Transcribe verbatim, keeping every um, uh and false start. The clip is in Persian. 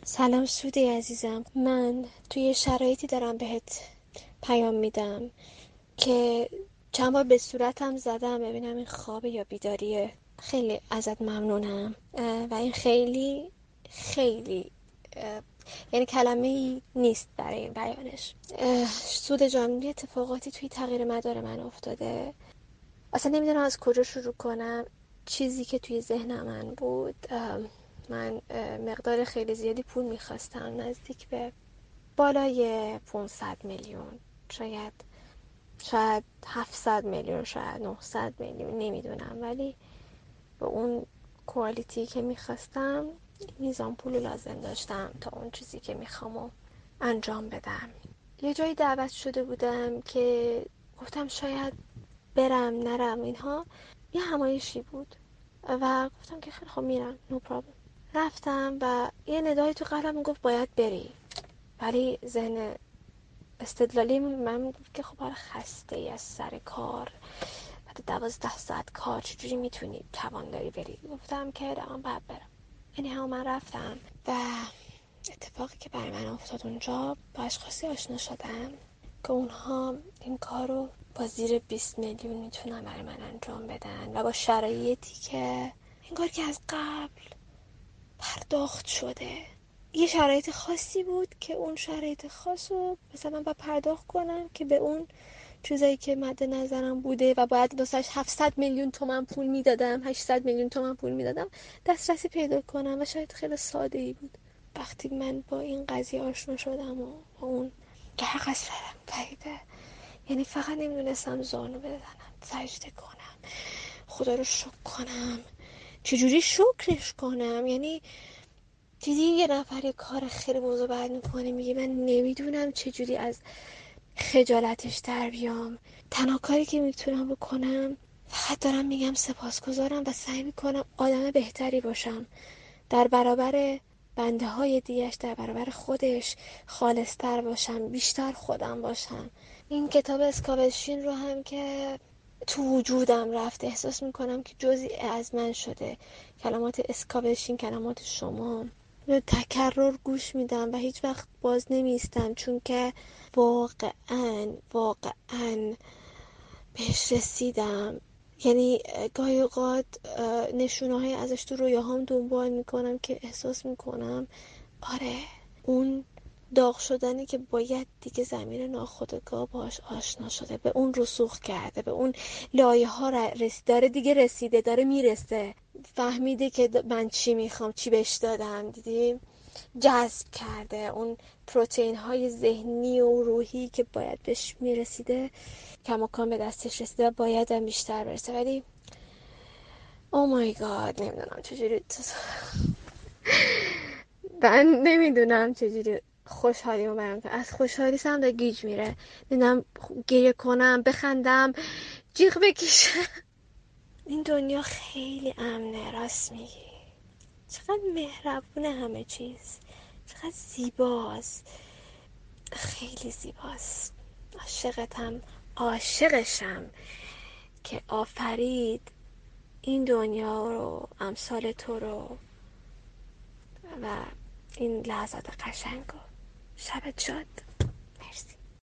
سلام سودی عزیزم، من توی شرایطی دارم بهت پیام میدم که چند بار به صورتم زدم ببینم این خوابه یا بیداریه. خیلی ازت ممنونم و این خیلی خیلی اه، یعنی کلمه ای نیست برای این بیانش. اه، سود جان، یه اتفاقاتی توی تغییر مدار من افتاده. اصلا نمیدونم از کجا شروع کنم. چیزی که توی ذهن من بود، من مقدار خیلی زیادی پول میخواستم، نزدیک به بالای پانصد میلیون، شاید شاید هفتصد میلیون، شاید نهصد میلیون، نمیدونم، ولی به اون کوالیتی که میخواستم میزان پول لازم داشتم تا اون چیزی که میخوام انجام بدم. یه جایی دعوت شده بودم که گفتم شاید برم نرم اینها. یه همایشی بود و گفتم که خیلی خب میرم، نو پرابلم. رفتم و یه ندایی تو قلبم گفت باید بری، ولی ذهن استدلالی من گفت که خب حالا خسته ای از سر کار، بعد دوازده ساعت کار چجوری میتونی توان داری بری؟ گفتم که دارم باید برم. یعنی هم من رفتم و اتفاقی که برای من افتاد اونجا، با اشخاصی آشنا شدم که اونها این کار رو با زیر بیست میلیون میتونن برای من انجام بدن و با شرایطی که انگار که از قبل پرداخت شده. یه شرایط خاصی بود که اون شرایط خاص رو مثلا با پرداخت کنم که به اون چیزایی که مد نظرم بوده و باید واسش هفتصد میلیون تومن پول میدادم، هشتصد میلیون تومن پول میدادم، دسترسی پیدا کنم. و شاید خیلی ساده ای بود. وقتی من با این قضیه آشنا شدم و با اون درق از سرم پریده، یعنی فقط نمیدونستم زانو بزنم، سجده کنم، خدا رو شکر کنم، چجوری شکرش کنم. یعنی دیدی یه نفر یه کار خیلی بزرگ بعد میکنه، میگه من نمیدونم چجوری از خجالتش در بیام. تنها کاری که میتونم بکنم فقط دارم میگم سپاسگزارم و سعی میکنم آدم بهتری باشم در برابر بنده های دیگش، در برابر خودش خالصتر باشم، بیشتر خودم باشم. این کتاب اسکابشین رو هم که تو وجودم رفت، احساس میکنم که جزئی از من شده. کلمات اسکابشین، کلمات شما به تکرار گوش میدم و هیچ وقت باز نمیستم، چون که واقعا واقعا بهش رسیدم. یعنی گاهی اوقات نشونه های ازش تو رویاهام دنبال میکنم که احساس میکنم آره، اون داغ شدنی که باید دیگه زمین ناخودآگاه باش آشنا شده، به اون رسوخ کرده، به اون لایه ها رسید، داره دیگه رسیده، داره میرسه، فهمیده که من چی میخوام، چی بهش دادم، دیدی جذب کرده اون پروتئین های ذهنی و روحی که باید بهش میرسیده، کماکان به دستش رسیده و باید هم بیشتر برسه. ولی او مای گاد، نمیدونم چجوری من نمیدونم چجوری خوشحالیمو بیان کنم. از خوشحالی سرم داره گیج میره. نمیدونم گریه کنم، بخندم، جیغ بکشم. این دنیا خیلی امنه، راست میگی. چقدر مهربونه همه چیز، چقدر زیباست، خیلی زیباست. عاشقتم، عاشقشم که آفرید این دنیا رو، امثال تو رو و این لحظات قشنگو. شبت شاد.